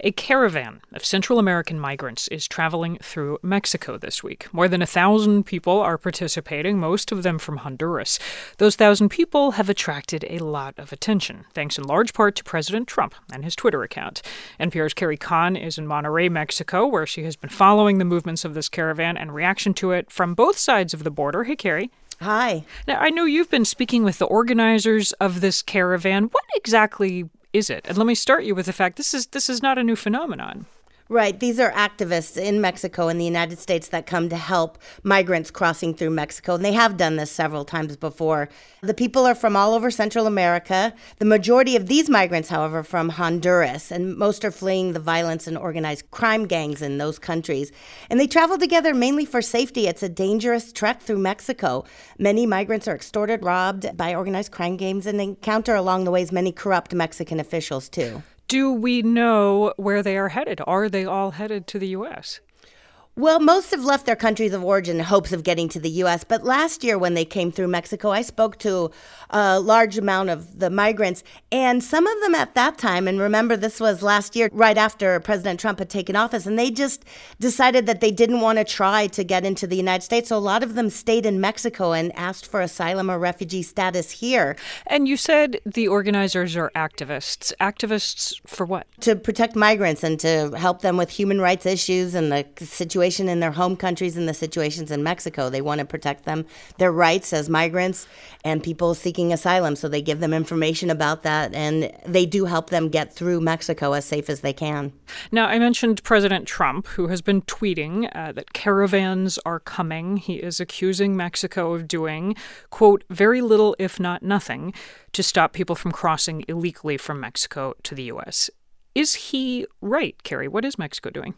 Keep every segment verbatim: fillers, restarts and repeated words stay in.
A caravan of Central American migrants is traveling through Mexico this week. More than a thousand people are participating, most of them from Honduras. Those thousand people have attracted a lot of attention, thanks in large part to President Trump and his Twitter account. N P R's Carrie Kahn is in Monterrey, Mexico, where she has been following the movements of this caravan and reaction to it from both sides of the border. Hey, Carrie. Hi. Now, I know you've been speaking with the organizers of this caravan. What exactly is it? And let me start you with the fact this is this is not a new phenomenon. Right. These are activists in Mexico and the United States that come to help migrants crossing through Mexico. And they have done this several times before. The people are from all over Central America. The majority of these migrants, however, from Honduras, and most are fleeing the violence and organized crime gangs in those countries. And they travel together mainly for safety. It's a dangerous trek through Mexico. Many migrants are extorted, robbed by organized crime gangs, and encounter along the ways many corrupt Mexican officials, too. Do we know where they are headed? Are they all headed to the U S? Well, most have left their countries of origin in hopes of getting to the U S. But last year when they came through Mexico, I spoke to a large amount of the migrants. And some of them at that time, and remember this was last year, right after President Trump had taken office, and they just decided that they didn't want to try to get into the United States. So a lot of them stayed in Mexico and asked for asylum or refugee status here. And you said the organizers are activists. Activists for what? To protect migrants and to help them with human rights issues and the situation in their home countries and the situations in Mexico. They want to protect them, their rights as migrants and people seeking asylum. So they give them information about that, and they do help them get through Mexico as safe as they can. Now, I mentioned President Trump, who has been tweeting uh, that caravans are coming. He is accusing Mexico of doing, quote, very little, if not nothing, to stop people from crossing illegally from Mexico to the U S. Is he right, Carrie? What is Mexico doing?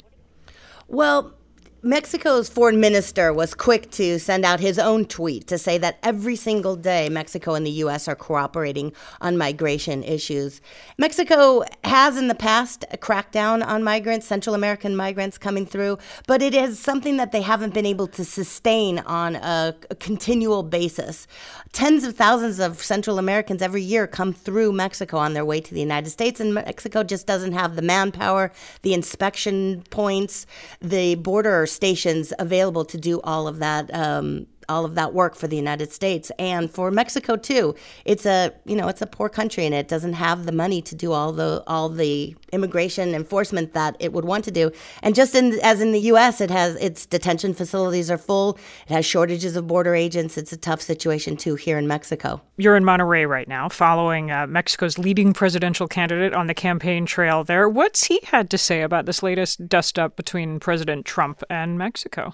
Well, Mexico's foreign minister was quick to send out his own tweet to say that every single day Mexico and the U S are cooperating on migration issues. Mexico has in the past cracked down on migrants, Central American migrants coming through, but it is something that they haven't been able to sustain on a, a continual basis. Tens of thousands of Central Americans every year come through Mexico on their way to the United States, and Mexico just doesn't have the manpower, the inspection points, the border stations available to do all of that um, all of that work for the United States and for Mexico too. It's a you know it's a poor country, and it doesn't have the money to do all the all the immigration enforcement that it would want to do. And just in, as in the U S, it has its detention facilities are full. It has shortages of border agents. It's a tough situation too here in Mexico. You're in Monterrey right now, following uh, Mexico's leading presidential candidate on the campaign trail there. What's he had to say about this latest dust-up between President Trump and Mexico?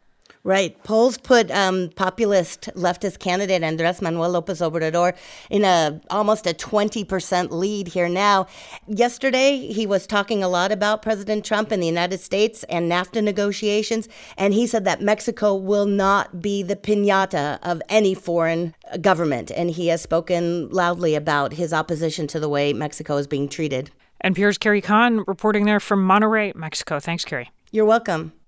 Right. Polls put um, populist leftist candidate Andrés Manuel López Obrador in a almost a twenty percent lead here now. Yesterday, he was talking a lot about President Trump and the United States and NAFTA negotiations, and he said that Mexico will not be the piñata of any foreign government, and he has spoken loudly about his opposition to the way Mexico is being treated. N P R's Carrie Kahn reporting there from Monterrey, Mexico. Thanks, Carrie. You're welcome.